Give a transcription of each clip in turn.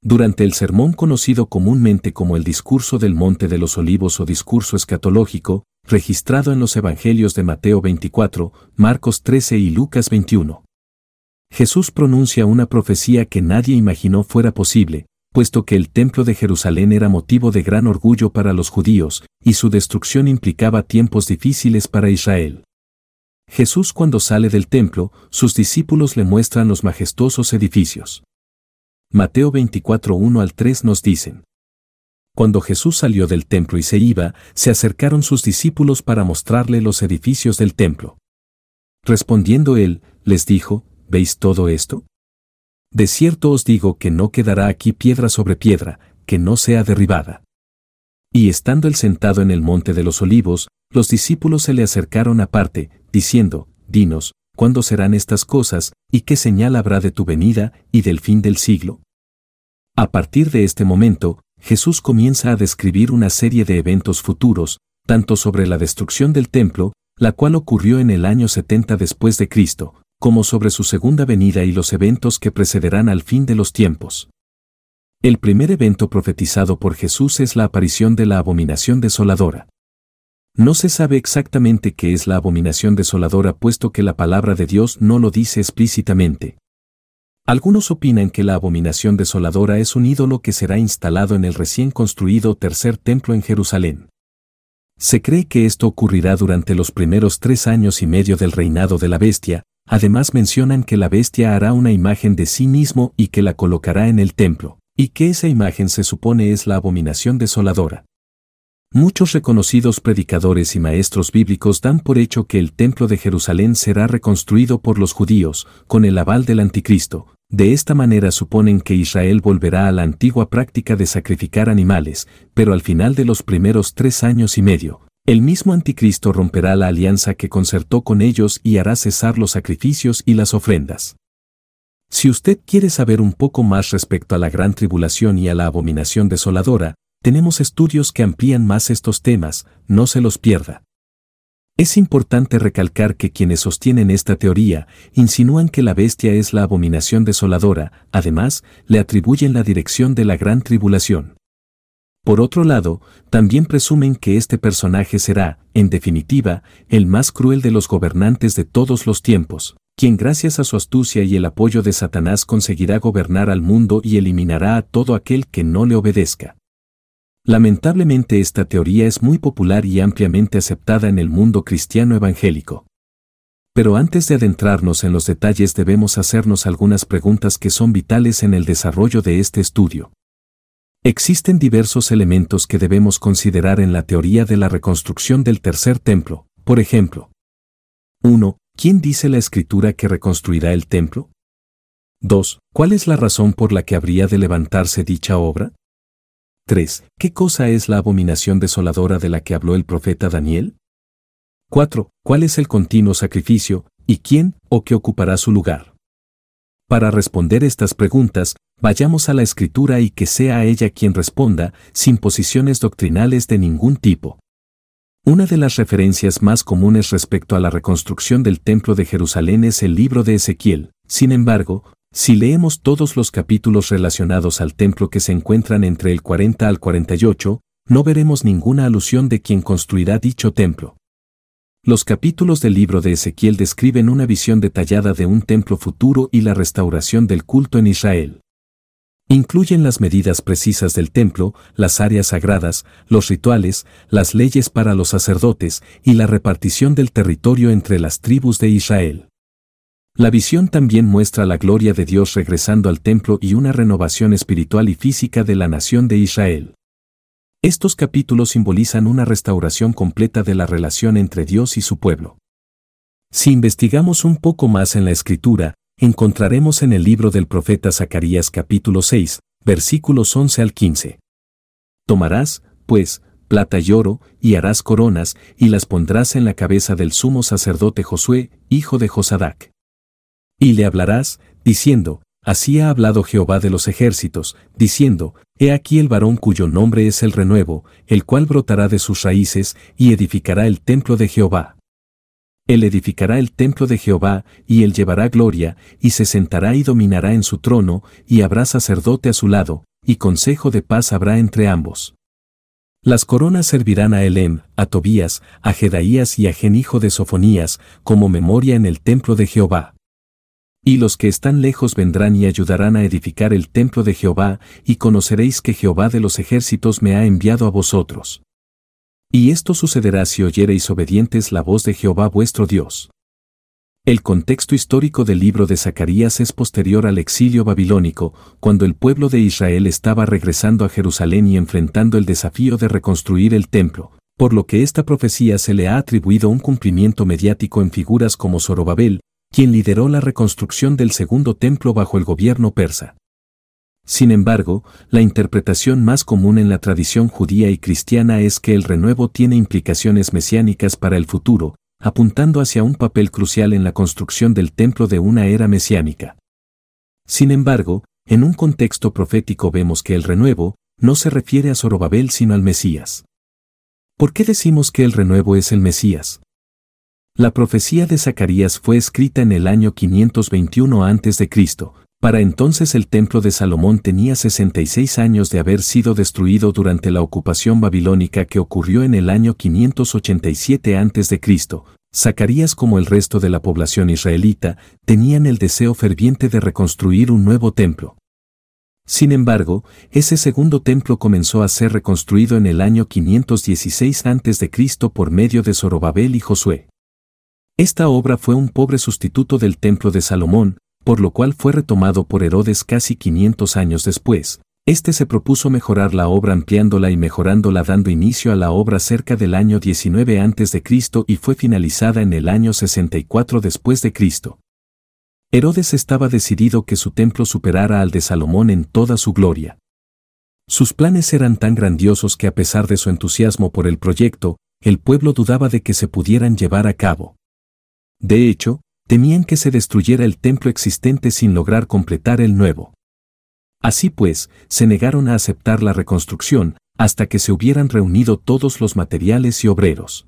Durante el sermón conocido comúnmente como el Discurso del Monte de los Olivos o Discurso Escatológico, registrado en los Evangelios de Mateo 24, Marcos 13 y Lucas 21. Jesús pronuncia una profecía que nadie imaginó fuera posible, puesto que el Templo de Jerusalén era motivo de gran orgullo para los judíos, y su destrucción implicaba tiempos difíciles para Israel. Jesús, cuando sale del templo, sus discípulos le muestran los majestuosos edificios. Mateo 24, 1-3 nos dicen: Cuando Jesús salió del templo y se iba, se acercaron sus discípulos para mostrarle los edificios del templo. Respondiendo él, les dijo: ¿Veis todo esto? De cierto os digo que no quedará aquí piedra sobre piedra, que no sea derribada. Y estando él sentado en el monte de los olivos, los discípulos se le acercaron aparte, diciendo: Dinos, ¿cuándo serán estas cosas, y qué señal habrá de tu venida y del fin del siglo? A partir de este momento, Jesús comienza a describir una serie de eventos futuros, tanto sobre la destrucción del templo, la cual ocurrió en el año 70 después de Cristo, como sobre su segunda venida y los eventos que precederán al fin de los tiempos. El primer evento profetizado por Jesús es la aparición de la abominación desoladora. No se sabe exactamente qué es la abominación desoladora, puesto que la palabra de Dios no lo dice explícitamente. Algunos opinan que la abominación desoladora es un ídolo que será instalado en el recién construido tercer templo en Jerusalén. Se cree que esto ocurrirá durante los primeros 3 años y medio del reinado de la bestia. Además mencionan que la bestia hará una imagen de sí mismo y que la colocará en el templo, y que esa imagen se supone es la abominación desoladora. Muchos reconocidos predicadores y maestros bíblicos dan por hecho que el templo de Jerusalén será reconstruido por los judíos, con el aval del anticristo. De esta manera suponen que Israel volverá a la antigua práctica de sacrificar animales, pero al final de los primeros 3 años y medio, el mismo anticristo romperá la alianza que concertó con ellos y hará cesar los sacrificios y las ofrendas. Si usted quiere saber un poco más respecto a la gran tribulación y a la abominación desoladora, tenemos estudios que amplían más estos temas, no se los pierda. Es importante recalcar que quienes sostienen esta teoría insinúan que la bestia es la abominación desoladora, además, le atribuyen la dirección de la gran tribulación. Por otro lado, también presumen que este personaje será, en definitiva, el más cruel de los gobernantes de todos los tiempos, quien gracias a su astucia y el apoyo de Satanás conseguirá gobernar al mundo y eliminará a todo aquel que no le obedezca. Lamentablemente esta teoría es muy popular y ampliamente aceptada en el mundo cristiano evangélico. Pero antes de adentrarnos en los detalles debemos hacernos algunas preguntas que son vitales en el desarrollo de este estudio. Existen diversos elementos que debemos considerar en la teoría de la reconstrucción del tercer templo. Por ejemplo, 1. ¿Quién dice la Escritura que reconstruirá el templo? 2. ¿Cuál es la razón por la que habría de levantarse dicha obra? 3. ¿Qué cosa es la abominación desoladora de la que habló el profeta Daniel? 4. ¿Cuál es el continuo sacrificio, y quién o qué ocupará su lugar? Para responder estas preguntas, vayamos a la Escritura y que sea a ella quien responda, sin posiciones doctrinales de ningún tipo. Una de las referencias más comunes respecto a la reconstrucción del Templo de Jerusalén es el libro de Ezequiel. Sin embargo, si leemos todos los capítulos relacionados al templo que se encuentran entre el 40 al 48, no veremos ninguna alusión de quien construirá dicho templo. Los capítulos del libro de Ezequiel describen una visión detallada de un templo futuro y la restauración del culto en Israel. Incluyen las medidas precisas del templo, las áreas sagradas, los rituales, las leyes para los sacerdotes y la repartición del territorio entre las tribus de Israel. La visión también muestra la gloria de Dios regresando al templo y una renovación espiritual y física de la nación de Israel. Estos capítulos simbolizan una restauración completa de la relación entre Dios y su pueblo. Si investigamos un poco más en la Escritura, encontraremos en el libro del profeta Zacarías capítulo 6, versículos 11 al 15. Tomarás, pues, plata y oro, y harás coronas, y las pondrás en la cabeza del sumo sacerdote Josué, hijo de Josadac. Y le hablarás, diciendo, así ha hablado Jehová de los ejércitos, diciendo, he aquí el varón cuyo nombre es el renuevo, el cual brotará de sus raíces, y edificará el templo de Jehová. Él edificará el templo de Jehová, y él llevará gloria, y se sentará y dominará en su trono, y habrá sacerdote a su lado, y consejo de paz habrá entre ambos. Las coronas servirán a Elem, a Tobías, a Jedaías y a Gen hijo de Sofonías, como memoria en el templo de Jehová. Y los que están lejos vendrán y ayudarán a edificar el templo de Jehová, y conoceréis que Jehová de los ejércitos me ha enviado a vosotros. Y esto sucederá si oyereis obedientes la voz de Jehová vuestro Dios. El contexto histórico del libro de Zacarías es posterior al exilio babilónico, cuando el pueblo de Israel estaba regresando a Jerusalén y enfrentando el desafío de reconstruir el templo, por lo que esta profecía se le ha atribuido un cumplimiento mediático en figuras como Zorobabel, quien lideró la reconstrucción del segundo templo bajo el gobierno persa. Sin embargo, la interpretación más común en la tradición judía y cristiana es que el renuevo tiene implicaciones mesiánicas para el futuro, apuntando hacia un papel crucial en la construcción del templo de una era mesiánica. Sin embargo, en un contexto profético vemos que el renuevo no se refiere a Zorobabel sino al Mesías. ¿Por qué decimos que el renuevo es el Mesías? La profecía de Zacarías fue escrita en el año 521 a.C. Para entonces el templo de Salomón tenía 66 años de haber sido destruido durante la ocupación babilónica que ocurrió en el año 587 a.C. Zacarías, como el resto de la población israelita, tenían el deseo ferviente de reconstruir un nuevo templo. Sin embargo, ese segundo templo comenzó a ser reconstruido en el año 516 a.C. por medio de Zorobabel y Josué. Esta obra fue un pobre sustituto del templo de Salomón, por lo cual fue retomado por Herodes casi 500 años después. Este se propuso mejorar la obra ampliándola y mejorándola dando inicio a la obra cerca del año 19 a.C. y fue finalizada en el año 64 después de Cristo. Herodes estaba decidido que su templo superara al de Salomón en toda su gloria. Sus planes eran tan grandiosos que a pesar de su entusiasmo por el proyecto, el pueblo dudaba de que se pudieran llevar a cabo. De hecho, temían que se destruyera el templo existente sin lograr completar el nuevo. Así pues, se negaron a aceptar la reconstrucción, hasta que se hubieran reunido todos los materiales y obreros.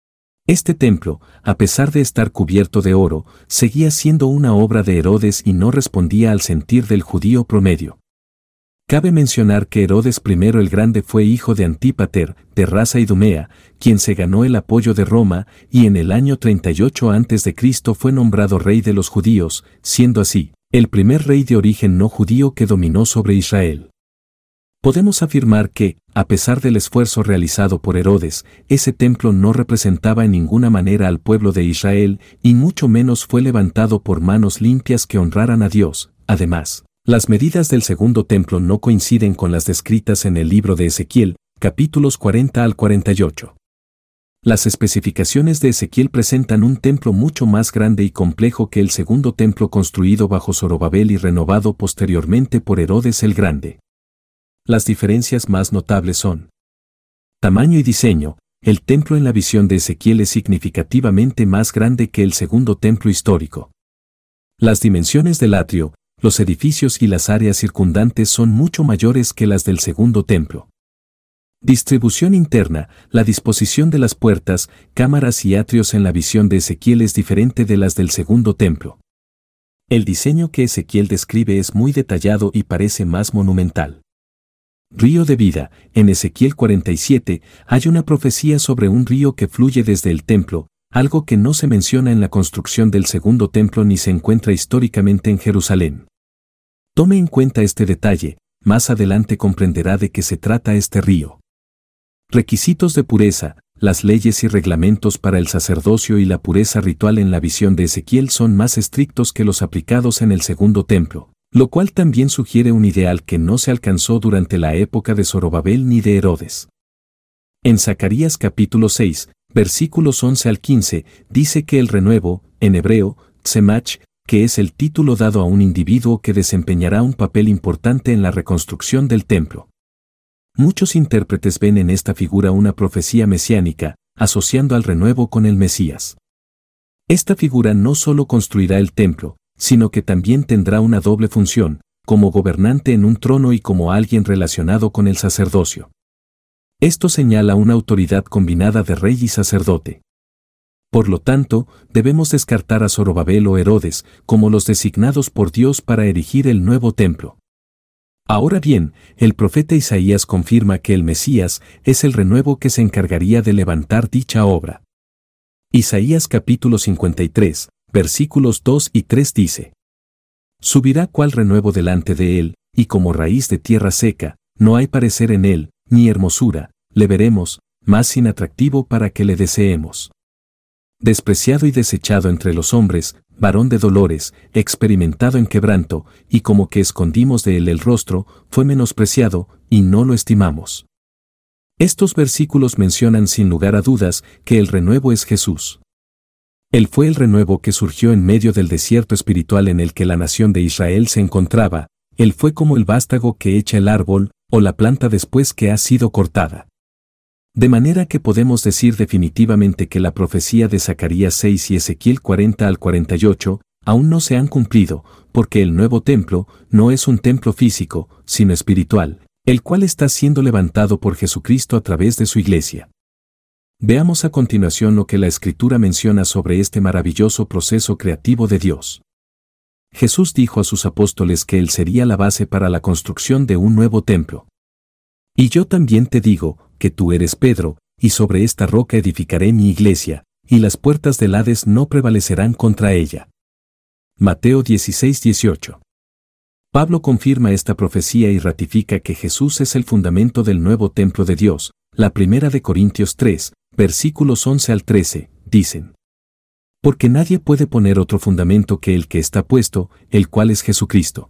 Este templo, a pesar de estar cubierto de oro, seguía siendo una obra de Herodes y no respondía al sentir del judío promedio. Cabe mencionar que Herodes I el Grande fue hijo de Antípater, de raza idumea, quien se ganó el apoyo de Roma, y en el año 38 a.C. fue nombrado rey de los judíos, siendo así, el primer rey de origen no judío que dominó sobre Israel. Podemos afirmar que, a pesar del esfuerzo realizado por Herodes, ese templo no representaba en ninguna manera al pueblo de Israel, y mucho menos fue levantado por manos limpias que honraran a Dios. Además, las medidas del segundo templo no coinciden con las descritas en el libro de Ezequiel, capítulos 40 al 48. Las especificaciones de Ezequiel presentan un templo mucho más grande y complejo que el segundo templo construido bajo Zorobabel y renovado posteriormente por Herodes el Grande. Las diferencias más notables son: tamaño y diseño. El templo en la visión de Ezequiel es significativamente más grande que el segundo templo histórico. Las dimensiones del atrio, los edificios y las áreas circundantes son mucho mayores que las del segundo templo. Distribución interna, la disposición de las puertas, cámaras y atrios en la visión de Ezequiel es diferente de las del segundo templo. El diseño que Ezequiel describe es muy detallado y parece más monumental. Río de vida. En Ezequiel 47 hay una profecía sobre un río que fluye desde el templo, algo que no se menciona en la construcción del segundo templo ni se encuentra históricamente en Jerusalén. Tome en cuenta este detalle, más adelante comprenderá de qué se trata este río. Requisitos de pureza. Las leyes y reglamentos para el sacerdocio y la pureza ritual en la visión de Ezequiel son más estrictos que los aplicados en el segundo templo, lo cual también sugiere un ideal que no se alcanzó durante la época de Zorobabel ni de Herodes. En Zacarías capítulo 6, versículos 11 al 15, dice que el renuevo, en hebreo, tsemach, que es el título dado a un individuo que desempeñará un papel importante en la reconstrucción del templo. Muchos intérpretes ven en esta figura una profecía mesiánica, asociando al renuevo con el Mesías. Esta figura no solo construirá el templo, sino que también tendrá una doble función, como gobernante en un trono y como alguien relacionado con el sacerdocio. Esto señala una autoridad combinada de rey y sacerdote. Por lo tanto, debemos descartar a Zorobabel o Herodes como los designados por Dios para erigir el nuevo templo. Ahora bien, el profeta Isaías confirma que el Mesías es el renuevo que se encargaría de levantar dicha obra. Isaías capítulo 53, versículos 2 y 3 dice: Subirá cual renuevo delante de él, y como raíz de tierra seca, no hay parecer en él, ni hermosura, le veremos, más sin atractivo para que le deseemos. Despreciado y desechado entre los hombres, varón de dolores, experimentado en quebranto, y como que escondimos de él el rostro, fue menospreciado, y no lo estimamos. Estos versículos mencionan sin lugar a dudas que el renuevo es Jesús. Él fue el renuevo que surgió en medio del desierto espiritual en el que la nación de Israel se encontraba. Él fue como el vástago que echa el árbol, o la planta después que ha sido cortada. De manera que podemos decir definitivamente que la profecía de Zacarías 6 y Ezequiel 40 al 48 aún no se han cumplido, porque el nuevo templo no es un templo físico, sino espiritual, el cual está siendo levantado por Jesucristo a través de su iglesia. Veamos a continuación lo que la Escritura menciona sobre este maravilloso proceso creativo de Dios. Jesús dijo a sus apóstoles que Él sería la base para la construcción de un nuevo templo. Y yo también te digo, que tú eres Pedro, y sobre esta roca edificaré mi iglesia, y las puertas del Hades no prevalecerán contra ella. Mateo 16:18. Pablo confirma esta profecía y ratifica que Jesús es el fundamento del nuevo templo de Dios. La primera de Corintios 3, versículos 11 al 13, dicen: Porque nadie puede poner otro fundamento que el que está puesto, el cual es Jesucristo.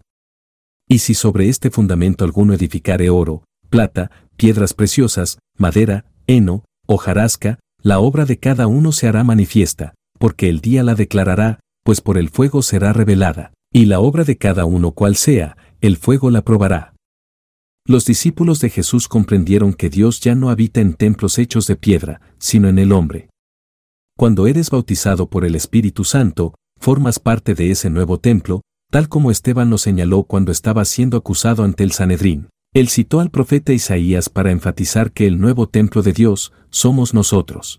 Y si sobre este fundamento alguno edificare oro, plata, piedras preciosas, madera, heno, hojarasca, la obra de cada uno se hará manifiesta, porque el día la declarará, pues por el fuego será revelada, y la obra de cada uno cual sea, el fuego la probará. Los discípulos de Jesús comprendieron que Dios ya no habita en templos hechos de piedra, sino en el hombre. Cuando eres bautizado por el Espíritu Santo, formas parte de ese nuevo templo, tal como Esteban lo señaló cuando estaba siendo acusado ante el Sanedrín. Él citó al profeta Isaías para enfatizar que el nuevo templo de Dios somos nosotros.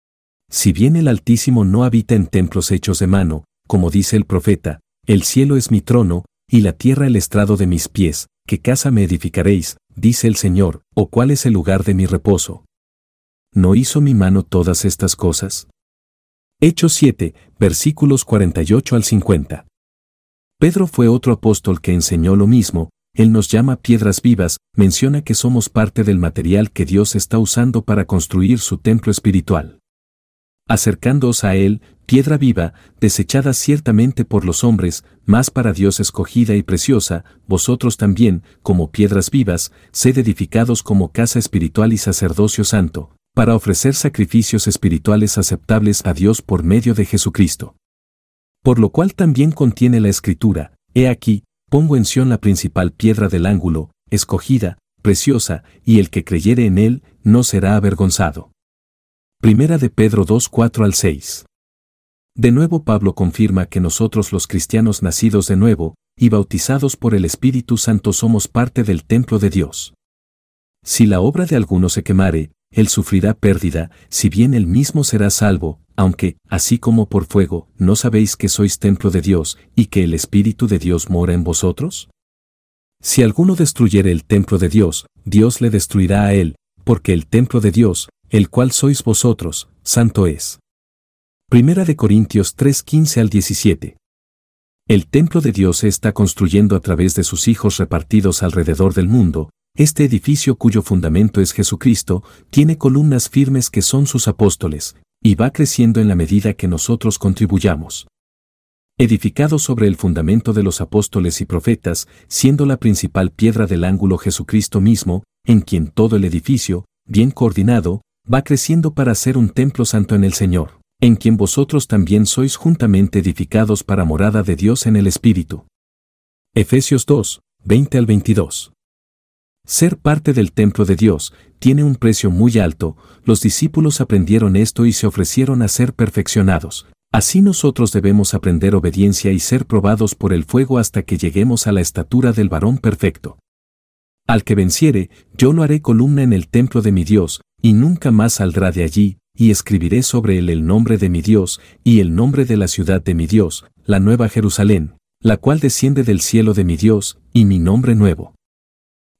Si bien el Altísimo no habita en templos hechos de mano, como dice el profeta, el cielo es mi trono, y la tierra el estrado de mis pies, ¿qué casa me edificaréis?, dice el Señor, o cuál es el lugar de mi reposo. ¿No hizo mi mano todas estas cosas? Hechos 7, versículos 48 al 50. Pedro fue otro apóstol que enseñó lo mismo. Él nos llama piedras vivas, menciona que somos parte del material que Dios está usando para construir su templo espiritual. Acercándoos a Él, piedra viva, desechada ciertamente por los hombres, mas para Dios escogida y preciosa, vosotros también, como piedras vivas, sed edificados como casa espiritual y sacerdocio santo, para ofrecer sacrificios espirituales aceptables a Dios por medio de Jesucristo. Por lo cual también contiene la Escritura: He aquí, pongo en Sión la principal piedra del ángulo, escogida, preciosa, y el que creyere en él, no será avergonzado. Primera de Pedro 2, 4 al 6. De nuevo Pablo confirma que nosotros los cristianos nacidos de nuevo, y bautizados por el Espíritu Santo somos parte del templo de Dios. Si la obra de alguno se quemare, él sufrirá pérdida, si bien él mismo será salvo, aunque, así como por fuego, ¿no sabéis que sois templo de Dios, y que el Espíritu de Dios mora en vosotros? Si alguno destruyere el templo de Dios, Dios le destruirá a él, porque el templo de Dios, el cual sois vosotros, santo es. Primera de Corintios 3, 15 al 17. El templo de Dios se está construyendo a través de sus hijos repartidos alrededor del mundo. Este edificio, cuyo fundamento es Jesucristo, tiene columnas firmes que son sus apóstoles, y va creciendo en la medida que nosotros contribuyamos. Edificado sobre el fundamento de los apóstoles y profetas, siendo la principal piedra del ángulo Jesucristo mismo, en quien todo el edificio, bien coordinado, va creciendo para ser un templo santo en el Señor, en quien vosotros también sois juntamente edificados para morada de Dios en el Espíritu. Efesios 2, 20 al 22. Ser parte del templo de Dios tiene un precio muy alto. Los discípulos aprendieron esto y se ofrecieron a ser perfeccionados. Así nosotros debemos aprender obediencia y ser probados por el fuego hasta que lleguemos a la estatura del varón perfecto. Al que venciere, yo lo haré columna en el templo de mi Dios, y nunca más saldrá de allí, y escribiré sobre él el nombre de mi Dios, y el nombre de la ciudad de mi Dios, la nueva Jerusalén, la cual desciende del cielo de mi Dios, y mi nombre nuevo.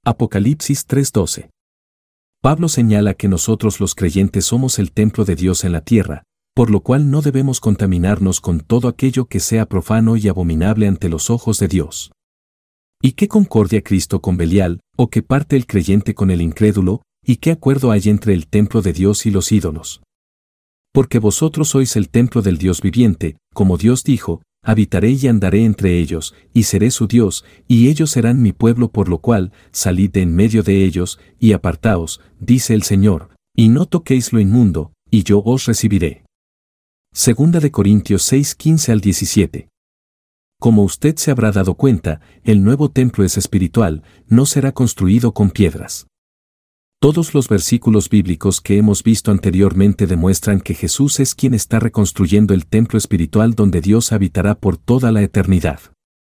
Apocalipsis 3:12. Pablo señala que nosotros los creyentes somos el templo de Dios en la tierra, por lo cual no debemos contaminarnos con todo aquello que sea profano y abominable ante los ojos de Dios. ¿Y qué concordia Cristo con Belial, o qué parte el creyente con el incrédulo, y qué acuerdo hay entre el templo de Dios y los ídolos? Porque vosotros sois el templo del Dios viviente, como Dios dijo, habitaré y andaré entre ellos, y seré su Dios, y ellos serán mi pueblo, por lo cual, salid de en medio de ellos, y apartaos, dice el Señor, y no toquéis lo inmundo, y yo os recibiré. Segunda de Corintios 6:15 al 17. Como usted se habrá dado cuenta, el nuevo templo es espiritual, no será construido con piedras. Todos los versículos bíblicos que hemos visto anteriormente demuestran que Jesús es quien está reconstruyendo el templo espiritual donde Dios habitará por toda la eternidad.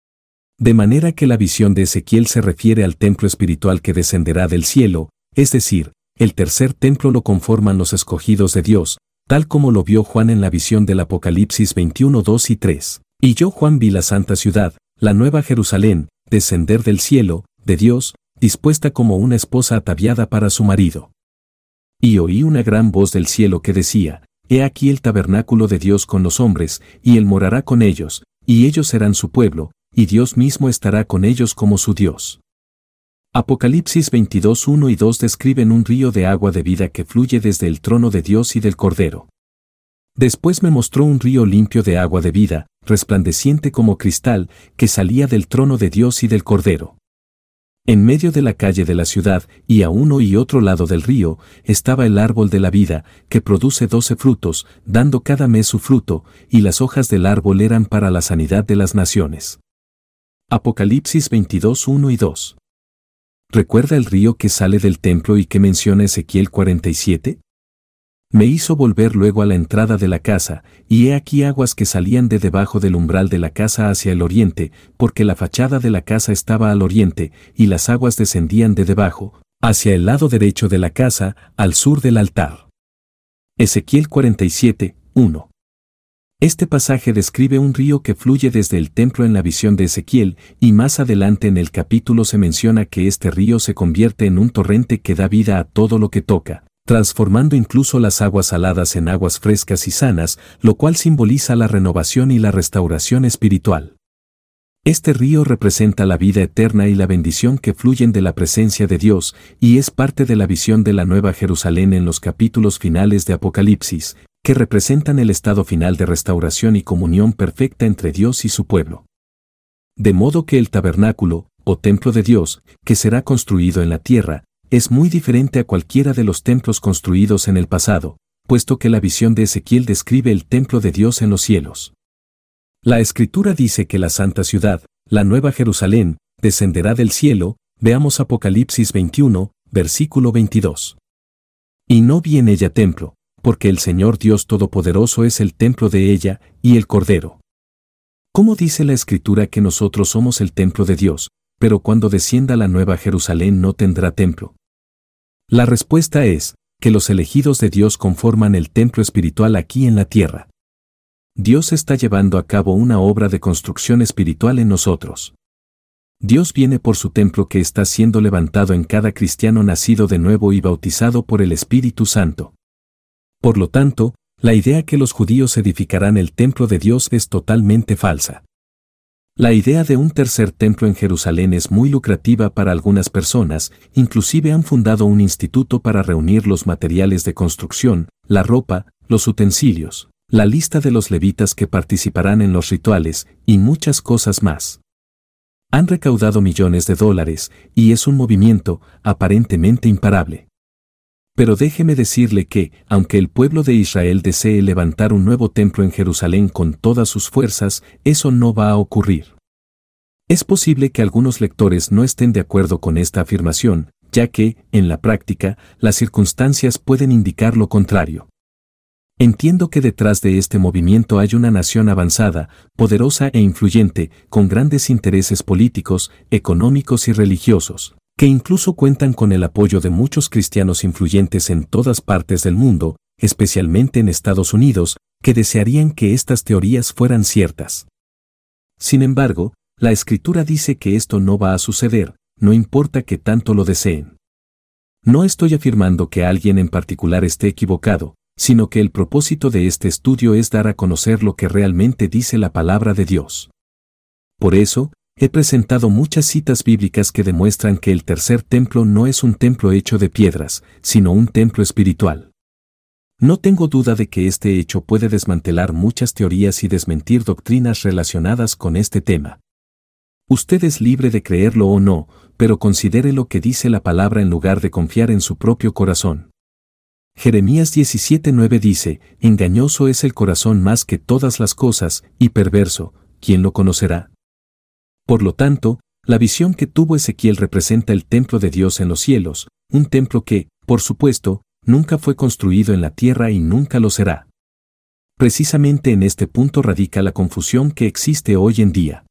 De manera que la visión de Ezequiel se refiere al templo espiritual que descenderá del cielo, es decir, el tercer templo lo conforman los escogidos de Dios, tal como lo vio Juan en la visión del Apocalipsis 21:2 y 3. Y yo Juan vi la santa ciudad, la nueva Jerusalén, descender del cielo, de Dios, dispuesta como una esposa ataviada para su marido. Y oí una gran voz del cielo que decía, He aquí el tabernáculo de Dios con los hombres, y él morará con ellos, y ellos serán su pueblo, y Dios mismo estará con ellos como su Dios. Apocalipsis 22:1 y 2 describen un río de agua de vida que fluye desde el trono de Dios y del Cordero. Después me mostró un río limpio de agua de vida, resplandeciente como cristal, que salía del trono de Dios y del Cordero. En medio de la calle de la ciudad, y a uno y otro lado del río, estaba el árbol de la vida, que produce 12 frutos, dando cada mes su fruto, y las hojas del árbol eran para la sanidad de las naciones. Apocalipsis 22:1 y 2. ¿Recuerda el río que sale del templo y que menciona Ezequiel 47? Me hizo volver luego a la entrada de la casa, y he aquí aguas que salían de debajo del umbral de la casa hacia el oriente, porque la fachada de la casa estaba al oriente, y las aguas descendían de debajo, hacia el lado derecho de la casa, al sur del altar. Ezequiel 47:1. Este pasaje describe un río que fluye desde el templo en la visión de Ezequiel, y más adelante en el capítulo se menciona que este río se convierte en un torrente que da vida a todo lo que toca, transformando incluso las aguas saladas en aguas frescas y sanas, lo cual simboliza la renovación y la restauración espiritual. Este río representa la vida eterna y la bendición que fluyen de la presencia de Dios, y es parte de la visión de la Nueva Jerusalén en los capítulos finales de Apocalipsis, que representan el estado final de restauración y comunión perfecta entre Dios y su pueblo. De modo que el tabernáculo, o templo de Dios, que será construido en la tierra, es muy diferente a cualquiera de los templos construidos en el pasado, puesto que la visión de Ezequiel describe el templo de Dios en los cielos. La Escritura dice que la santa ciudad, la nueva Jerusalén, descenderá del cielo, veamos Apocalipsis 21, versículo 22. Y no vi en ella templo, porque el Señor Dios Todopoderoso es el templo de ella, y el Cordero. ¿Cómo dice la Escritura que nosotros somos el templo de Dios, pero cuando descienda la nueva Jerusalén no tendrá templo? La respuesta es, que los elegidos de Dios conforman el templo espiritual aquí en la tierra. Dios está llevando a cabo una obra de construcción espiritual en nosotros. Dios viene por su templo que está siendo levantado en cada cristiano nacido de nuevo y bautizado por el Espíritu Santo. Por lo tanto, la idea que los judíos edificarán el templo de Dios es totalmente falsa. La idea de un tercer templo en Jerusalén es muy lucrativa para algunas personas, inclusive han fundado un instituto para reunir los materiales de construcción, la ropa, los utensilios, la lista de los levitas que participarán en los rituales, y muchas cosas más. Han recaudado millones de dólares, y es un movimiento, aparentemente imparable. Pero déjeme decirle que, aunque el pueblo de Israel desee levantar un nuevo templo en Jerusalén con todas sus fuerzas, eso no va a ocurrir. Es posible que algunos lectores no estén de acuerdo con esta afirmación, ya que, en la práctica, las circunstancias pueden indicar lo contrario. Entiendo que detrás de este movimiento hay una nación avanzada, poderosa e influyente, con grandes intereses políticos, económicos y religiosos, que incluso cuentan con el apoyo de muchos cristianos influyentes en todas partes del mundo, especialmente en Estados Unidos, que desearían que estas teorías fueran ciertas. Sin embargo, la Escritura dice que esto no va a suceder, no importa que tanto lo deseen. No estoy afirmando que alguien en particular esté equivocado, sino que el propósito de este estudio es dar a conocer lo que realmente dice la palabra de Dios. Por eso, he presentado muchas citas bíblicas que demuestran que el tercer templo no es un templo hecho de piedras, sino un templo espiritual. No tengo duda de que este hecho puede desmantelar muchas teorías y desmentir doctrinas relacionadas con este tema. Usted es libre de creerlo o no, pero considere lo que dice la palabra en lugar de confiar en su propio corazón. Jeremías 17:9 dice, «Engañoso es el corazón más que todas las cosas, y perverso, ¿quién lo conocerá?». Por lo tanto, la visión que tuvo Ezequiel representa el templo de Dios en los cielos, un templo que, por supuesto, nunca fue construido en la tierra y nunca lo será. Precisamente en este punto radica la confusión que existe hoy en día.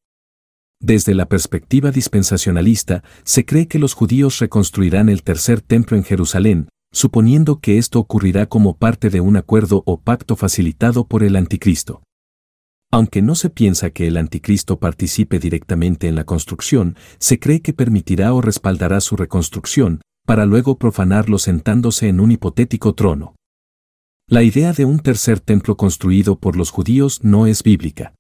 Desde la perspectiva dispensacionalista, se cree que los judíos reconstruirán el tercer templo en Jerusalén, suponiendo que esto ocurrirá como parte de un acuerdo o pacto facilitado por el anticristo. Aunque no se piensa que el anticristo participe directamente en la construcción, se cree que permitirá o respaldará su reconstrucción, para luego profanarlo sentándose en un hipotético trono. La idea de un tercer templo construido por los judíos no es bíblica.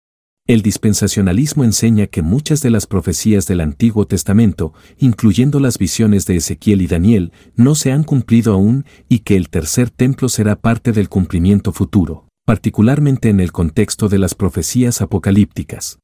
El dispensacionalismo enseña que muchas de las profecías del Antiguo Testamento, incluyendo las visiones de Ezequiel y Daniel, no se han cumplido aún y que el tercer templo será parte del cumplimiento futuro, particularmente en el contexto de las profecías apocalípticas.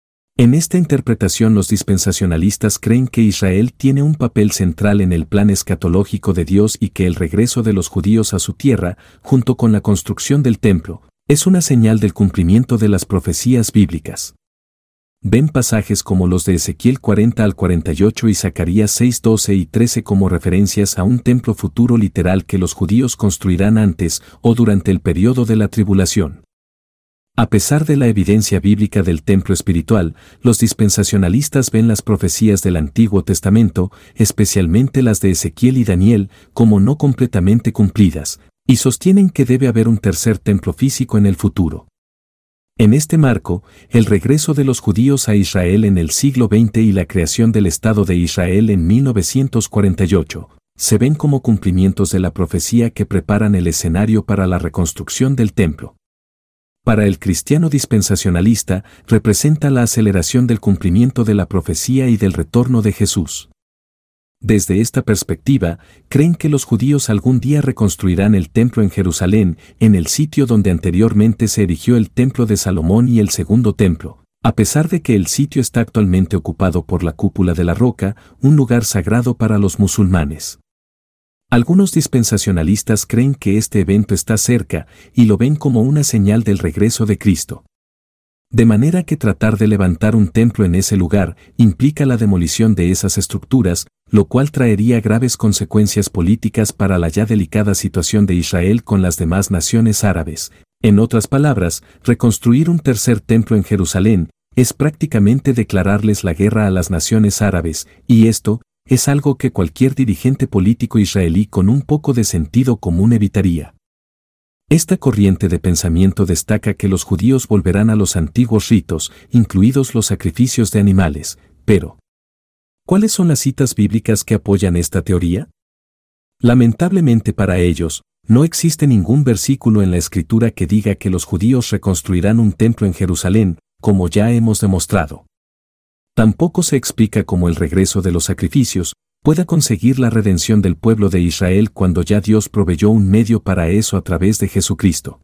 En esta interpretación los dispensacionalistas creen que Israel tiene un papel central en el plan escatológico de Dios y que el regreso de los judíos a su tierra, junto con la construcción del templo, es una señal del cumplimiento de las profecías bíblicas. Ven pasajes como los de Ezequiel 40 al 48 y Zacarías 6, 12 y 13 como referencias a un templo futuro literal que los judíos construirán antes o durante el periodo de la tribulación. A pesar de la evidencia bíblica del templo espiritual, los dispensacionalistas ven las profecías del Antiguo Testamento, especialmente las de Ezequiel y Daniel, como no completamente cumplidas, y sostienen que debe haber un tercer templo físico en el futuro. En este marco, el regreso de los judíos a Israel en el siglo XX y la creación del Estado de Israel en 1948, se ven como cumplimientos de la profecía que preparan el escenario para la reconstrucción del templo. Para el cristiano dispensacionalista, representa la aceleración del cumplimiento de la profecía y del retorno de Jesús. Desde esta perspectiva, creen que los judíos algún día reconstruirán el templo en Jerusalén, en el sitio donde anteriormente se erigió el templo de Salomón y el segundo templo, a pesar de que el sitio está actualmente ocupado por la cúpula de la roca, un lugar sagrado para los musulmanes. Algunos dispensacionalistas creen que este evento está cerca y lo ven como una señal del regreso de Cristo. De manera que tratar de levantar un templo en ese lugar implica la demolición de esas estructuras, lo cual traería graves consecuencias políticas para la ya delicada situación de Israel con las demás naciones árabes. En otras palabras, reconstruir un tercer templo en Jerusalén es prácticamente declararles la guerra a las naciones árabes, y esto es algo que cualquier dirigente político israelí con un poco de sentido común evitaría. Esta corriente de pensamiento destaca que los judíos volverán a los antiguos ritos, incluidos los sacrificios de animales, pero ¿cuáles son las citas bíblicas que apoyan esta teoría? Lamentablemente para ellos, no existe ningún versículo en la Escritura que diga que los judíos reconstruirán un templo en Jerusalén, como ya hemos demostrado. Tampoco se explica cómo el regreso de los sacrificios pueda conseguir la redención del pueblo de Israel cuando ya Dios proveyó un medio para eso a través de Jesucristo.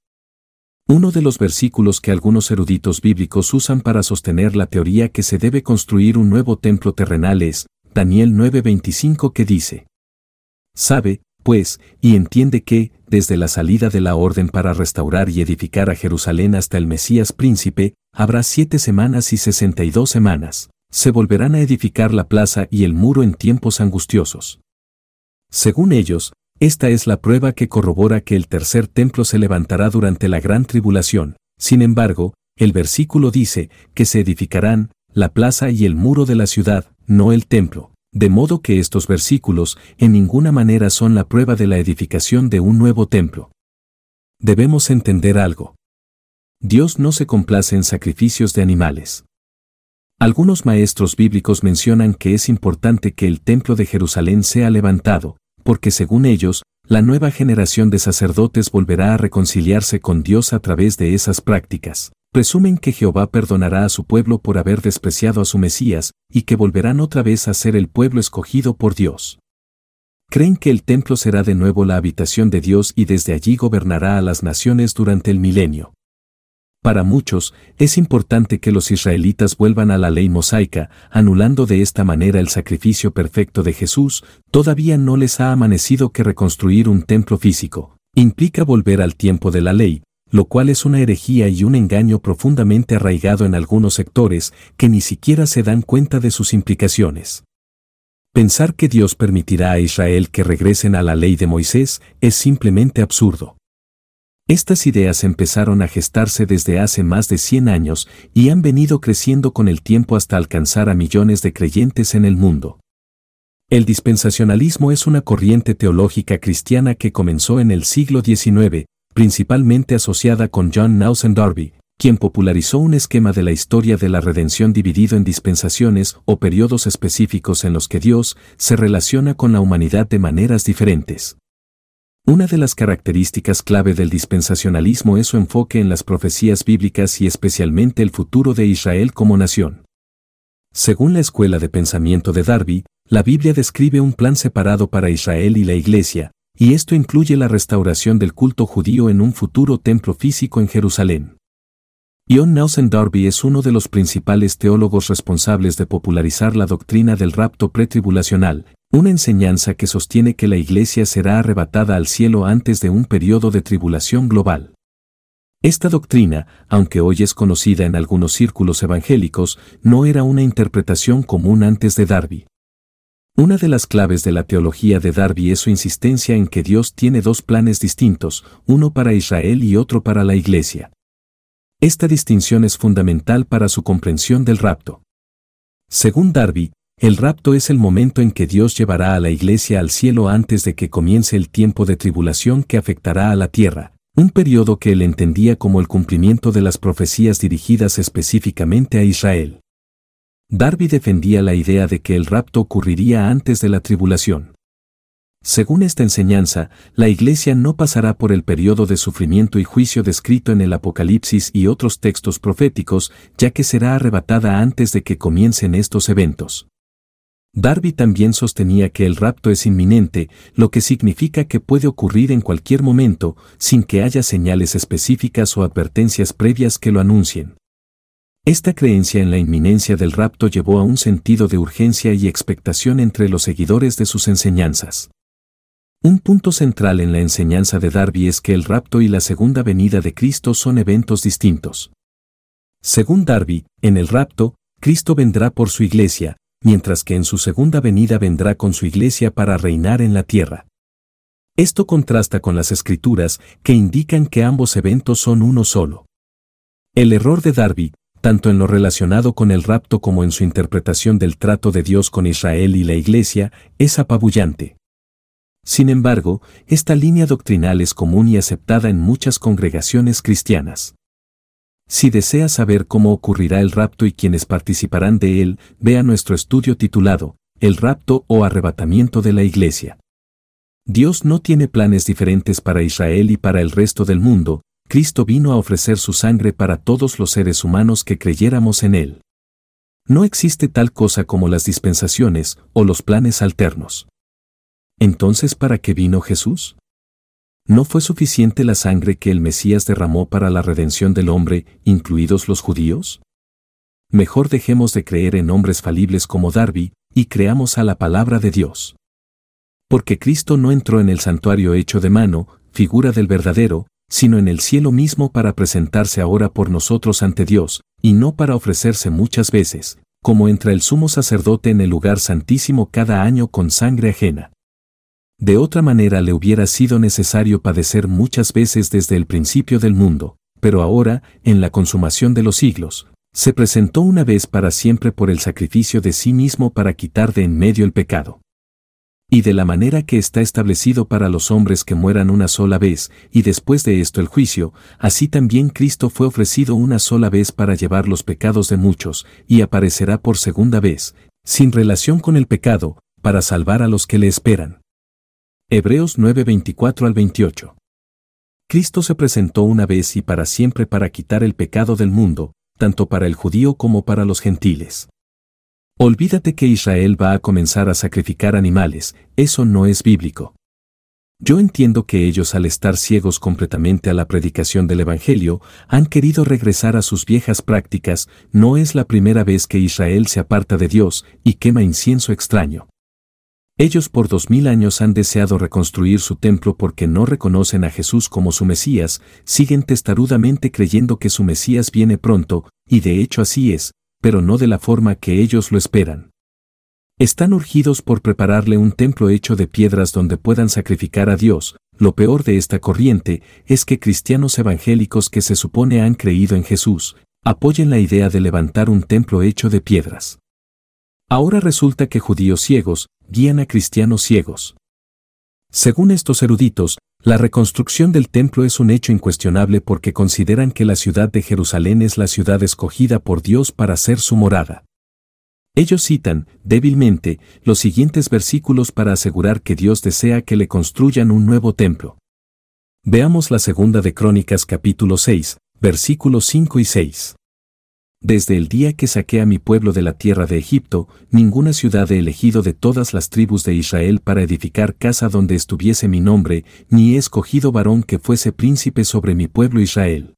Uno de los versículos que algunos eruditos bíblicos usan para sostener la teoría que se debe construir un nuevo templo terrenal es Daniel 9:25 que dice: «Sabe, pues, y entiende que, desde la salida de la orden para restaurar y edificar a Jerusalén hasta el Mesías príncipe, habrá 7 semanas y 62 semanas. Se volverán a edificar la plaza y el muro en tiempos angustiosos». Según ellos, esta es la prueba que corrobora que el tercer templo se levantará durante la gran tribulación. Sin embargo, el versículo dice que se edificarán la plaza y el muro de la ciudad, no el templo, de modo que estos versículos en ninguna manera son la prueba de la edificación de un nuevo templo. Debemos entender algo. Dios no se complace en sacrificios de animales. Algunos maestros bíblicos mencionan que es importante que el templo de Jerusalén sea levantado, porque según ellos, la nueva generación de sacerdotes volverá a reconciliarse con Dios a través de esas prácticas. Presumen que Jehová perdonará a su pueblo por haber despreciado a su Mesías, y que volverán otra vez a ser el pueblo escogido por Dios. Creen que el templo será de nuevo la habitación de Dios y desde allí gobernará a las naciones durante el milenio. Para muchos, es importante que los israelitas vuelvan a la ley mosaica, anulando de esta manera el sacrificio perfecto de Jesús. Todavía no les ha amanecido que reconstruir un templo físico implica volver al tiempo de la ley, lo cual es una herejía y un engaño profundamente arraigado en algunos sectores que ni siquiera se dan cuenta de sus implicaciones. Pensar que Dios permitirá a Israel que regresen a la ley de Moisés es simplemente absurdo. Estas ideas empezaron a gestarse desde hace más de 100 años y han venido creciendo con el tiempo hasta alcanzar a millones de creyentes en el mundo. El dispensacionalismo es una corriente teológica cristiana que comenzó en el siglo XIX, principalmente asociada con John Nelson Darby, quien popularizó un esquema de la historia de la redención dividido en dispensaciones o periodos específicos en los que Dios se relaciona con la humanidad de maneras diferentes. Una de las características clave del dispensacionalismo es su enfoque en las profecías bíblicas y especialmente el futuro de Israel como nación. Según la escuela de pensamiento de Darby, la Biblia describe un plan separado para Israel y la Iglesia, y esto incluye la restauración del culto judío en un futuro templo físico en Jerusalén. John Nelson Darby es uno de los principales teólogos responsables de popularizar la doctrina del rapto pretribulacional, una enseñanza que sostiene que la Iglesia será arrebatada al cielo antes de un periodo de tribulación global. Esta doctrina, aunque hoy es conocida en algunos círculos evangélicos, no era una interpretación común antes de Darby. Una de las claves de la teología de Darby es su insistencia en que Dios tiene dos planes distintos, uno para Israel y otro para la Iglesia. Esta distinción es fundamental para su comprensión del rapto. Según Darby, el rapto es el momento en que Dios llevará a la Iglesia al cielo antes de que comience el tiempo de tribulación que afectará a la tierra, un periodo que él entendía como el cumplimiento de las profecías dirigidas específicamente a Israel. Darby defendía la idea de que el rapto ocurriría antes de la tribulación. Según esta enseñanza, la Iglesia no pasará por el periodo de sufrimiento y juicio descrito en el Apocalipsis y otros textos proféticos, ya que será arrebatada antes de que comiencen estos eventos. Darby también sostenía que el rapto es inminente, lo que significa que puede ocurrir en cualquier momento, sin que haya señales específicas o advertencias previas que lo anuncien. Esta creencia en la inminencia del rapto llevó a un sentido de urgencia y expectación entre los seguidores de sus enseñanzas. Un punto central en la enseñanza de Darby es que el rapto y la segunda venida de Cristo son eventos distintos. Según Darby, en el rapto, Cristo vendrá por su Iglesia, mientras que en su segunda venida vendrá con su Iglesia para reinar en la tierra. Esto contrasta con las Escrituras, que indican que ambos eventos son uno solo. El error de Darby, tanto en lo relacionado con el rapto como en su interpretación del trato de Dios con Israel y la Iglesia, es apabullante. Sin embargo, esta línea doctrinal es común y aceptada en muchas congregaciones cristianas. Si desea saber cómo ocurrirá el rapto y quiénes participarán de él, vea nuestro estudio titulado, El rapto o arrebatamiento de la Iglesia. Dios no tiene planes diferentes para Israel y para el resto del mundo. Cristo vino a ofrecer su sangre para todos los seres humanos que creyéramos en él. No existe tal cosa como las dispensaciones o los planes alternos. Entonces, ¿para qué vino Jesús? ¿No fue suficiente la sangre que el Mesías derramó para la redención del hombre, incluidos los judíos? Mejor dejemos de creer en hombres falibles como Darby, y creamos a la palabra de Dios. Porque Cristo no entró en el santuario hecho de mano, figura del verdadero, sino en el cielo mismo para presentarse ahora por nosotros ante Dios, y no para ofrecerse muchas veces, como entra el sumo sacerdote en el lugar santísimo cada año con sangre ajena. De otra manera le hubiera sido necesario padecer muchas veces desde el principio del mundo, pero ahora, en la consumación de los siglos, se presentó una vez para siempre por el sacrificio de sí mismo para quitar de en medio el pecado. Y de la manera que está establecido para los hombres que mueran una sola vez, y después de esto el juicio, así también Cristo fue ofrecido una sola vez para llevar los pecados de muchos, y aparecerá por segunda vez, sin relación con el pecado, para salvar a los que le esperan. Hebreos 9:24 al 28. Cristo se presentó una vez y para siempre para quitar el pecado del mundo, tanto para el judío como para los gentiles. Olvídate que Israel va a comenzar a sacrificar animales, eso no es bíblico. Yo entiendo que ellos, al estar ciegos completamente a la predicación del Evangelio, han querido regresar a sus viejas prácticas. No es la primera vez que Israel se aparta de Dios y quema incienso extraño. Ellos por 2000 años han deseado reconstruir su templo porque no reconocen a Jesús como su Mesías, siguen testarudamente creyendo que su Mesías viene pronto, y de hecho así es, pero no de la forma que ellos lo esperan. Están urgidos por prepararle un templo hecho de piedras donde puedan sacrificar a Dios. Lo peor de esta corriente es que cristianos evangélicos que se supone han creído en Jesús, apoyen la idea de levantar un templo hecho de piedras. Ahora resulta que judíos ciegos guían a cristianos ciegos. Según estos eruditos, la reconstrucción del templo es un hecho incuestionable porque consideran que la ciudad de Jerusalén es la ciudad escogida por Dios para ser su morada. Ellos citan, débilmente, los siguientes versículos para asegurar que Dios desea que le construyan un nuevo templo. Veamos la segunda de Crónicas capítulo 6, versículos 5 y 6. Desde el día que saqué a mi pueblo de la tierra de Egipto, ninguna ciudad he elegido de todas las tribus de Israel para edificar casa donde estuviese mi nombre, ni he escogido varón que fuese príncipe sobre mi pueblo Israel.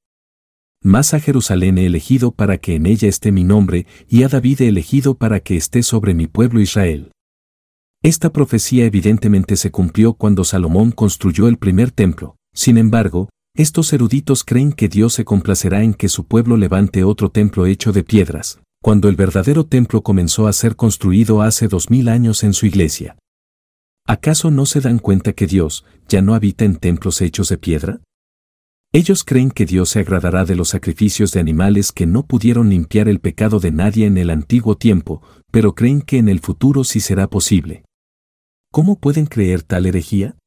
Mas a Jerusalén he elegido para que en ella esté mi nombre, y a David he elegido para que esté sobre mi pueblo Israel. Esta profecía evidentemente se cumplió cuando Salomón construyó el primer templo. Sin embargo, estos eruditos creen que Dios se complacerá en que su pueblo levante otro templo hecho de piedras, cuando el verdadero templo comenzó a ser construido hace 2000 años en su iglesia. ¿Acaso no se dan cuenta que Dios ya no habita en templos hechos de piedra? Ellos creen que Dios se agradará de los sacrificios de animales que no pudieron limpiar el pecado de nadie en el antiguo tiempo, pero creen que en el futuro sí será posible. ¿Cómo pueden creer tal herejía?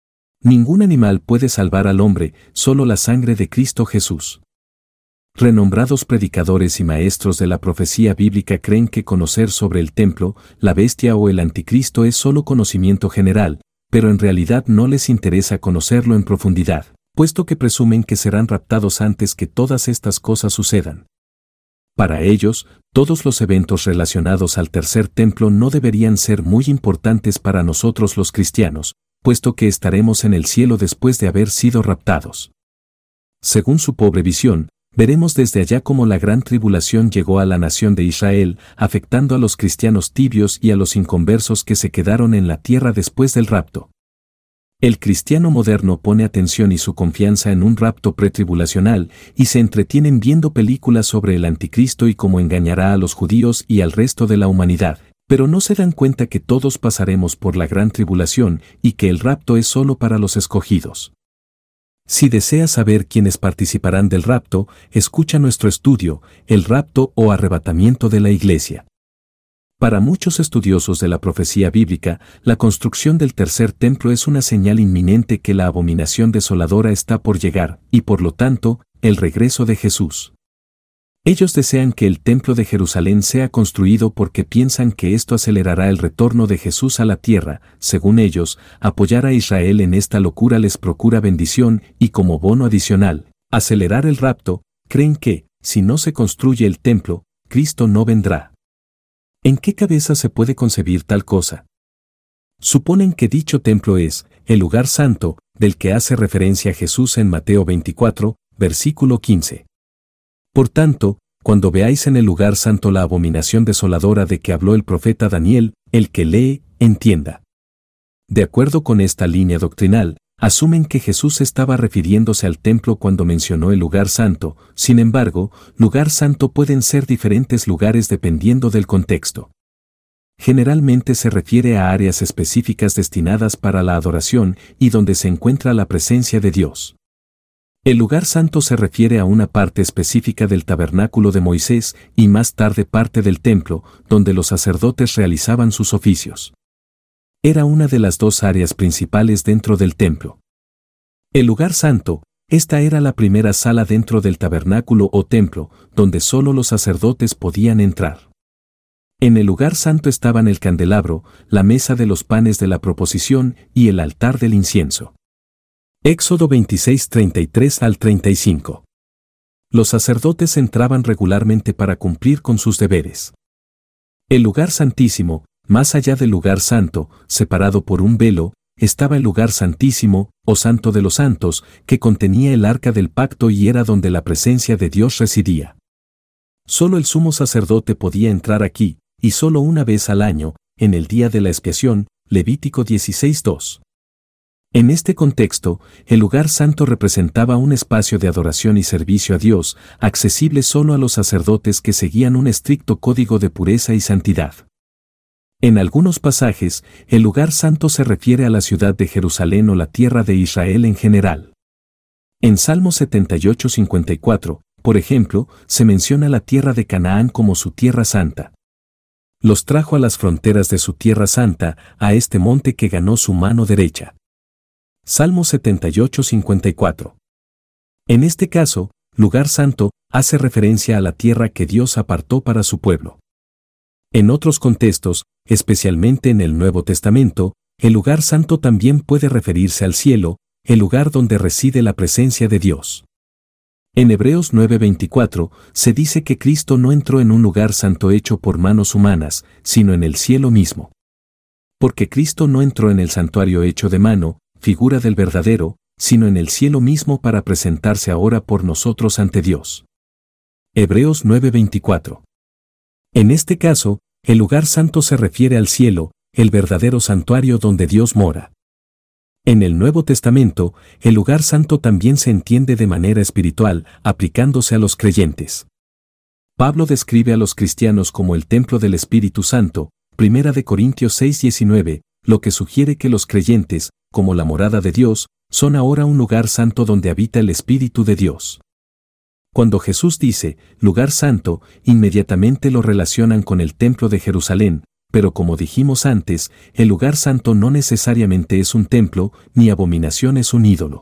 Ningún animal puede salvar al hombre, solo la sangre de Cristo Jesús. Renombrados predicadores y maestros de la profecía bíblica creen que conocer sobre el templo, la bestia o el anticristo es solo conocimiento general, pero en realidad no les interesa conocerlo en profundidad, puesto que presumen que serán raptados antes que todas estas cosas sucedan. Para ellos, todos los eventos relacionados al tercer templo no deberían ser muy importantes para nosotros los cristianos, puesto que estaremos en el cielo después de haber sido raptados. Según su pobre visión, veremos desde allá cómo la gran tribulación llegó a la nación de Israel, afectando a los cristianos tibios y a los inconversos que se quedaron en la tierra después del rapto. El cristiano moderno pone atención y su confianza en un rapto pretribulacional, y se entretienen viendo películas sobre el anticristo y cómo engañará a los judíos y al resto de la humanidad. Pero no se dan cuenta que todos pasaremos por la gran tribulación y que el rapto es solo para los escogidos. Si deseas saber quiénes participarán del rapto, escucha nuestro estudio, El rapto o arrebatamiento de la iglesia. Para muchos estudiosos de la profecía bíblica, la construcción del tercer templo es una señal inminente que la abominación desoladora está por llegar, y por lo tanto, el regreso de Jesús. Ellos desean que el templo de Jerusalén sea construido porque piensan que esto acelerará el retorno de Jesús a la tierra. Según ellos, apoyar a Israel en esta locura les procura bendición y como bono adicional, acelerar el rapto. Creen que, si no se construye el templo, Cristo no vendrá. ¿En qué cabeza se puede concebir tal cosa? Suponen que dicho templo es el lugar santo, del que hace referencia Jesús en Mateo 24, versículo 15. Por tanto, cuando veáis en el lugar santo la abominación desoladora de que habló el profeta Daniel, el que lee, entienda. De acuerdo con esta línea doctrinal, asumen que Jesús estaba refiriéndose al templo cuando mencionó el lugar santo. Sin embargo, lugar santo pueden ser diferentes lugares dependiendo del contexto. Generalmente se refiere a áreas específicas destinadas para la adoración y donde se encuentra la presencia de Dios. El lugar santo se refiere a una parte específica del tabernáculo de Moisés y más tarde parte del templo, donde los sacerdotes realizaban sus oficios. Era una de las dos áreas principales dentro del templo. El lugar santo, esta era la primera sala dentro del tabernáculo o templo, donde solo los sacerdotes podían entrar. En el lugar santo estaban el candelabro, la mesa de los panes de la proposición y el altar del incienso. Éxodo 26, 33 al 35. Los sacerdotes entraban regularmente para cumplir con sus deberes. El lugar santísimo, más allá del lugar santo, separado por un velo, estaba el lugar santísimo, o santo de los santos, que contenía el arca del pacto y era donde la presencia de Dios residía. Solo el sumo sacerdote podía entrar aquí, y solo una vez al año, en el día de la expiación, Levítico 16:2. En este contexto, el lugar santo representaba un espacio de adoración y servicio a Dios, accesible solo a los sacerdotes que seguían un estricto código de pureza y santidad. En algunos pasajes, el lugar santo se refiere a la ciudad de Jerusalén o la tierra de Israel en general. En Salmo 78:54, por ejemplo, se menciona la tierra de Canaán como su tierra santa. Los trajo a las fronteras de su tierra santa, a este monte que ganó su mano derecha. Salmo 78:54. En este caso, lugar santo, hace referencia a la tierra que Dios apartó para su pueblo. En otros contextos, especialmente en el Nuevo Testamento, el lugar santo también puede referirse al cielo, el lugar donde reside la presencia de Dios. En Hebreos 9:24, se dice que Cristo no entró en un lugar santo hecho por manos humanas, sino en el cielo mismo. Porque Cristo no entró en el santuario hecho de mano, figura del verdadero, sino en el cielo mismo para presentarse ahora por nosotros ante Dios. Hebreos 9:24. En este caso, el lugar santo se refiere al cielo, el verdadero santuario donde Dios mora. En el Nuevo Testamento, el lugar santo también se entiende de manera espiritual, aplicándose a los creyentes. Pablo describe a los cristianos como el templo del Espíritu Santo, 1 Corintios 6:19, lo que sugiere que los creyentes, como la morada de Dios, son ahora un lugar santo donde habita el Espíritu de Dios. Cuando Jesús dice, lugar santo, inmediatamente lo relacionan con el templo de Jerusalén, pero como dijimos antes, el lugar santo no necesariamente es un templo, ni abominación es un ídolo.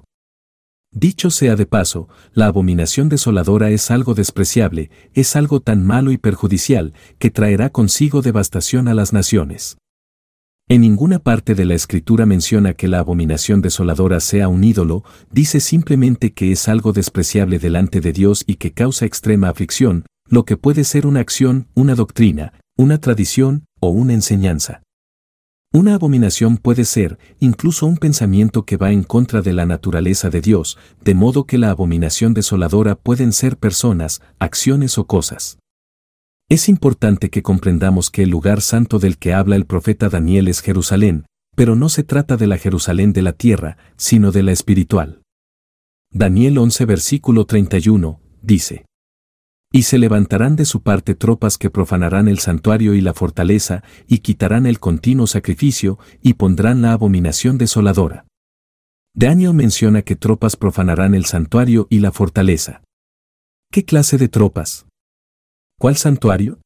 Dicho sea de paso, la abominación desoladora es algo despreciable, es algo tan malo y perjudicial, que traerá consigo devastación a las naciones. En ninguna parte de la Escritura menciona que la abominación desoladora sea un ídolo, dice simplemente que es algo despreciable delante de Dios y que causa extrema aflicción, lo que puede ser una acción, una doctrina, una tradición o una enseñanza. Una abominación puede ser, incluso un pensamiento que va en contra de la naturaleza de Dios, de modo que la abominación desoladora pueden ser personas, acciones o cosas. Es importante que comprendamos que el lugar santo del que habla el profeta Daniel es Jerusalén, pero no se trata de la Jerusalén de la tierra, sino de la espiritual. Daniel 11 versículo 31, dice: Y se levantarán de su parte tropas que profanarán el santuario y la fortaleza, y quitarán el continuo sacrificio, y pondrán la abominación desoladora. Daniel menciona que tropas profanarán el santuario y la fortaleza. ¿Qué clase de tropas? ¿Cuál santuario?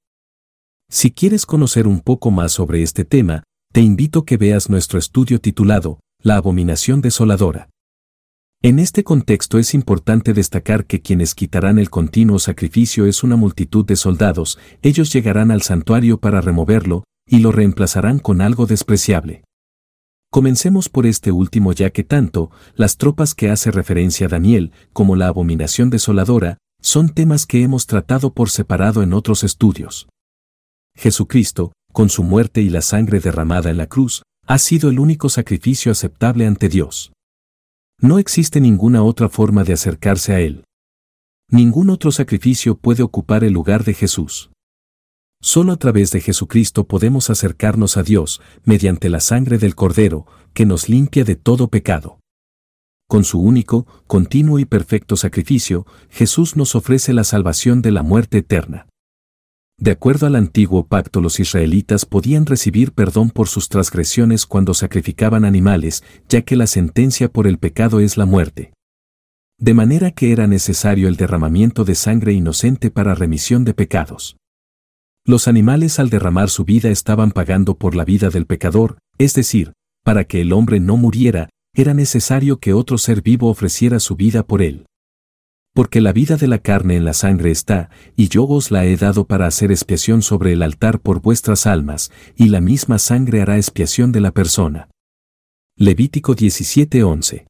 Si quieres conocer un poco más sobre este tema, te invito a que veas nuestro estudio titulado, La abominación desoladora. En este contexto es importante destacar que quienes quitarán el continuo sacrificio es una multitud de soldados, ellos llegarán al santuario para removerlo, y lo reemplazarán con algo despreciable. Comencemos por este último ya que tanto, las tropas que hace referencia Daniel, como la abominación desoladora, son temas que hemos tratado por separado en otros estudios. Jesucristo, con su muerte y la sangre derramada en la cruz, ha sido el único sacrificio aceptable ante Dios. No existe ninguna otra forma de acercarse a Él. Ningún otro sacrificio puede ocupar el lugar de Jesús. Solo a través de Jesucristo podemos acercarnos a Dios, mediante la sangre del Cordero, que nos limpia de todo pecado. Con su único, continuo y perfecto sacrificio, Jesús nos ofrece la salvación de la muerte eterna. De acuerdo al antiguo pacto, los israelitas podían recibir perdón por sus transgresiones cuando sacrificaban animales, ya que la sentencia por el pecado es la muerte. De manera que era necesario el derramamiento de sangre inocente para remisión de pecados. Los animales al derramar su vida estaban pagando por la vida del pecador, es decir, para que el hombre no muriera, era necesario que otro ser vivo ofreciera su vida por él. Porque la vida de la carne en la sangre está, y yo os la he dado para hacer expiación sobre el altar por vuestras almas, y la misma sangre hará expiación de la persona. Levítico 17:11.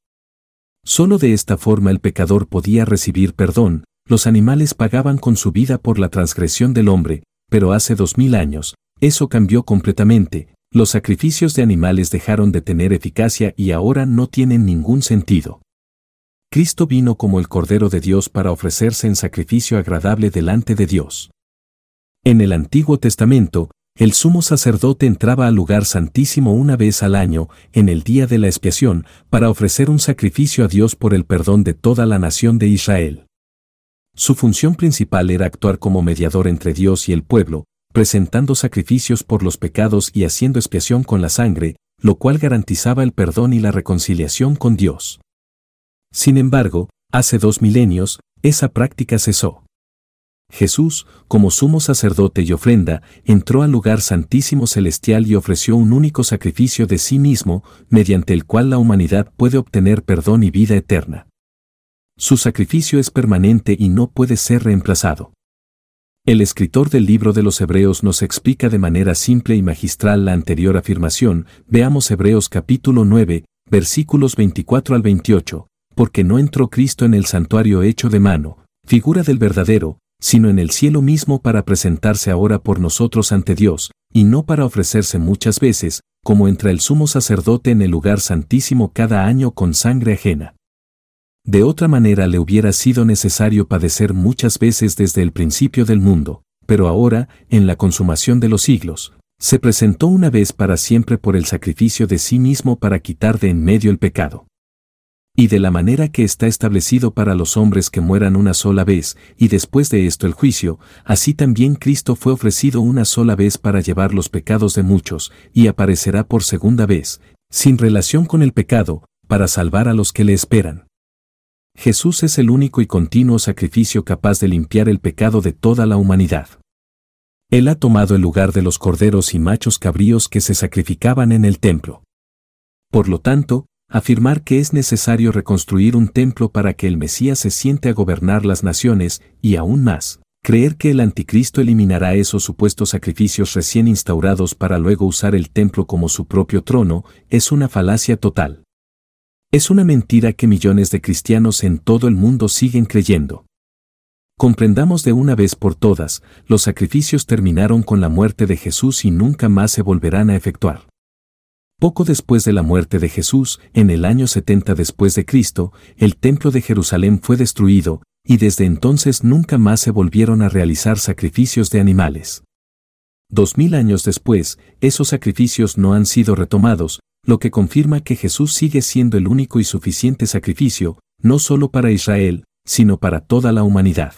Solo de esta forma el pecador podía recibir perdón. Los animales pagaban con su vida por la transgresión del hombre, pero hace 2000 años, eso cambió completamente. Los sacrificios de animales dejaron de tener eficacia y ahora no tienen ningún sentido. Cristo vino como el Cordero de Dios para ofrecerse en sacrificio agradable delante de Dios. En el Antiguo Testamento, el sumo sacerdote entraba al lugar santísimo una vez al año, en el día de la expiación, para ofrecer un sacrificio a Dios por el perdón de toda la nación de Israel. Su función principal era actuar como mediador entre Dios y el pueblo, presentando sacrificios por los pecados y haciendo expiación con la sangre, lo cual garantizaba el perdón y la reconciliación con Dios. Sin embargo, hace 2 milenios, esa práctica cesó. Jesús, como sumo sacerdote y ofrenda, entró al lugar santísimo celestial y ofreció un único sacrificio de sí mismo, mediante el cual la humanidad puede obtener perdón y vida eterna. Su sacrificio es permanente y no puede ser reemplazado. El escritor del libro de los Hebreos nos explica de manera simple y magistral la anterior afirmación. Veamos Hebreos capítulo 9, versículos 24 al 28, porque no entró Cristo en el santuario hecho de mano, figura del verdadero, sino en el cielo mismo para presentarse ahora por nosotros ante Dios, y no para ofrecerse muchas veces, como entra el sumo sacerdote en el lugar santísimo cada año con sangre ajena. De otra manera le hubiera sido necesario padecer muchas veces desde el principio del mundo, pero ahora, en la consumación de los siglos, se presentó una vez para siempre por el sacrificio de sí mismo para quitar de en medio el pecado. Y de la manera que está establecido para los hombres que mueran una sola vez, y después de esto el juicio, así también Cristo fue ofrecido una sola vez para llevar los pecados de muchos, y aparecerá por segunda vez, sin relación con el pecado, para salvar a los que le esperan. Jesús es el único y continuo sacrificio capaz de limpiar el pecado de toda la humanidad. Él ha tomado el lugar de los corderos y machos cabríos que se sacrificaban en el templo. Por lo tanto, afirmar que es necesario reconstruir un templo para que el Mesías se siente a gobernar las naciones, y aún más, creer que el anticristo eliminará esos supuestos sacrificios recién instaurados para luego usar el templo como su propio trono, es una falacia total. Es una mentira que millones de cristianos en todo el mundo siguen creyendo. Comprendamos de una vez por todas, los sacrificios terminaron con la muerte de Jesús y nunca más se volverán a efectuar. Poco después de la muerte de Jesús, en el año 70 después de Cristo, el templo de Jerusalén fue destruido, y desde entonces nunca más se volvieron a realizar sacrificios de animales. 2000 años después, esos sacrificios no han sido retomados, lo que confirma que Jesús sigue siendo el único y suficiente sacrificio, no solo para Israel, sino para toda la humanidad.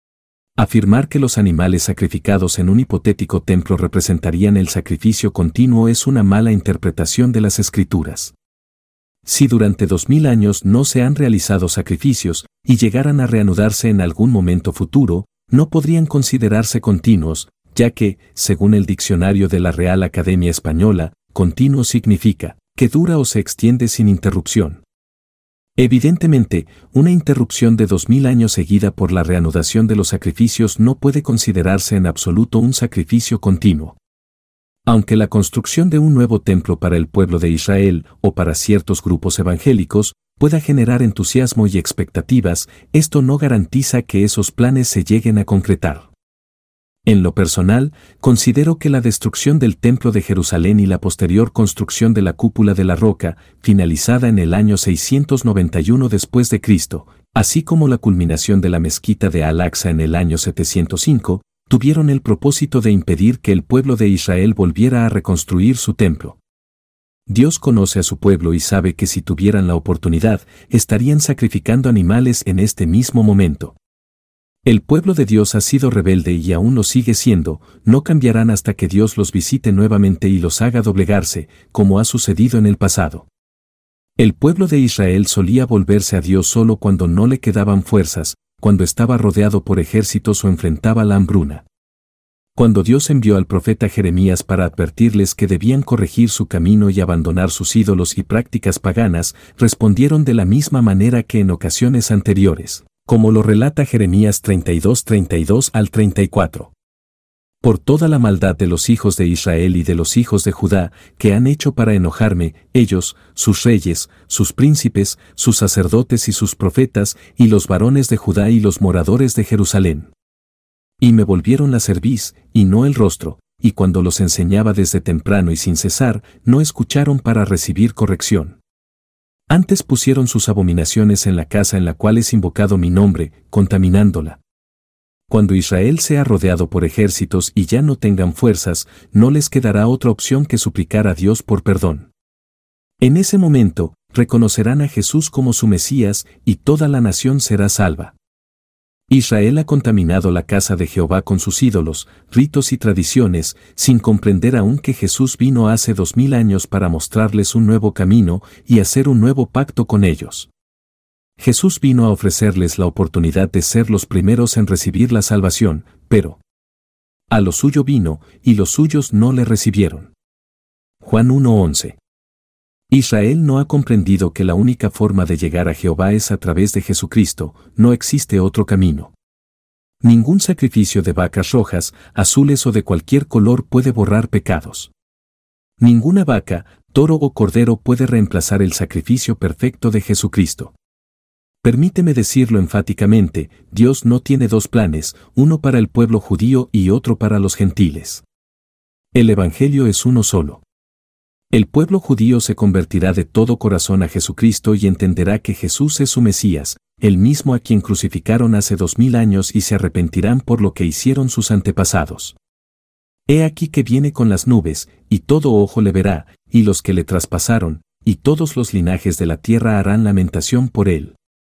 Afirmar que los animales sacrificados en un hipotético templo representarían el sacrificio continuo es una mala interpretación de las Escrituras. Si durante 2000 años no se han realizado sacrificios, y llegaran a reanudarse en algún momento futuro, no podrían considerarse continuos, ya que, según el diccionario de la Real Academia Española, continuo significa que dura o se extiende sin interrupción. Evidentemente, una interrupción de 2000 años seguida por la reanudación de los sacrificios no puede considerarse en absoluto un sacrificio continuo. Aunque la construcción de un nuevo templo para el pueblo de Israel o para ciertos grupos evangélicos pueda generar entusiasmo y expectativas, esto no garantiza que esos planes se lleguen a concretar. En lo personal, considero que la destrucción del Templo de Jerusalén y la posterior construcción de la Cúpula de la Roca, finalizada en el año 691 después de Cristo, así como la culminación de la Mezquita de Al-Aqsa en el año 705, tuvieron el propósito de impedir que el pueblo de Israel volviera a reconstruir su templo. Dios conoce a su pueblo y sabe que si tuvieran la oportunidad, estarían sacrificando animales en este mismo momento. El pueblo de Dios ha sido rebelde y aún lo sigue siendo, no cambiarán hasta que Dios los visite nuevamente y los haga doblegarse, como ha sucedido en el pasado. El pueblo de Israel solía volverse a Dios solo cuando no le quedaban fuerzas, cuando estaba rodeado por ejércitos o enfrentaba la hambruna. Cuando Dios envió al profeta Jeremías para advertirles que debían corregir su camino y abandonar sus ídolos y prácticas paganas, respondieron de la misma manera que en ocasiones anteriores, como lo relata Jeremías 32 al 34. Por toda la maldad de los hijos de Israel y de los hijos de Judá, que han hecho para enojarme, ellos, sus reyes, sus príncipes, sus sacerdotes y sus profetas, y los varones de Judá y los moradores de Jerusalén. Y me volvieron la cerviz, y no el rostro, y cuando los enseñaba desde temprano y sin cesar, no escucharon para recibir corrección. Antes pusieron sus abominaciones en la casa en la cual es invocado mi nombre, contaminándola. Cuando Israel sea rodeado por ejércitos y ya no tengan fuerzas, no les quedará otra opción que suplicar a Dios por perdón. En ese momento, reconocerán a Jesús como su Mesías y toda la nación será salva. Israel ha contaminado la casa de Jehová con sus ídolos, ritos y tradiciones, sin comprender aún que Jesús vino hace 2000 años para mostrarles un nuevo camino y hacer un nuevo pacto con ellos. Jesús vino a ofrecerles la oportunidad de ser los primeros en recibir la salvación, pero a lo suyo vino, y los suyos no le recibieron. Juan 1:11. Israel no ha comprendido que la única forma de llegar a Jehová es a través de Jesucristo, no existe otro camino. Ningún sacrificio de vacas rojas, azules o de cualquier color puede borrar pecados. Ninguna vaca, toro o cordero puede reemplazar el sacrificio perfecto de Jesucristo. Permíteme decirlo enfáticamente, Dios no tiene dos planes, uno para el pueblo judío y otro para los gentiles. El Evangelio es uno solo. El pueblo judío se convertirá de todo corazón a Jesucristo y entenderá que Jesús es su Mesías, el mismo a quien crucificaron hace 2000 años y se arrepentirán por lo que hicieron sus antepasados. He aquí que viene con las nubes, y todo ojo le verá, y los que le traspasaron, y todos los linajes de la tierra harán lamentación por él.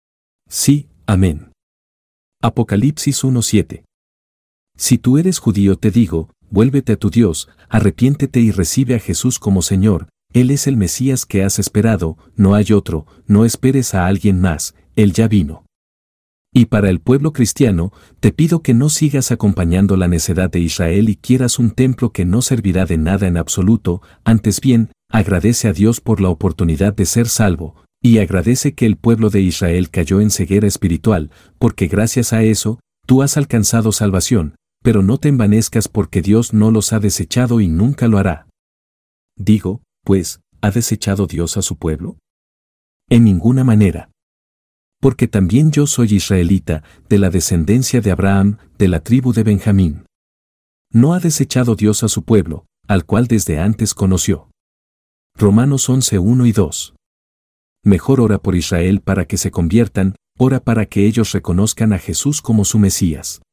Sí, amén. Apocalipsis 1:7. Si tú eres judío te digo, vuélvete a tu Dios, arrepiéntete y recibe a Jesús como Señor, Él es el Mesías que has esperado, no hay otro, no esperes a alguien más, Él ya vino. Y para el pueblo cristiano, te pido que no sigas acompañando la necedad de Israel y quieras un templo que no servirá de nada en absoluto, antes bien, agradece a Dios por la oportunidad de ser salvo, y agradece que el pueblo de Israel cayó en ceguera espiritual, porque gracias a eso, tú has alcanzado salvación, pero no te envanezcas porque Dios no los ha desechado y nunca lo hará. Digo, pues, ¿ha desechado Dios a su pueblo? En ninguna manera. Porque también yo soy israelita, de la descendencia de Abraham, de la tribu de Benjamín. No ha desechado Dios a su pueblo, al cual desde antes conoció. Romanos 11:1 y 2. Mejor ora por Israel para que se conviertan, ora para que ellos reconozcan a Jesús como su Mesías.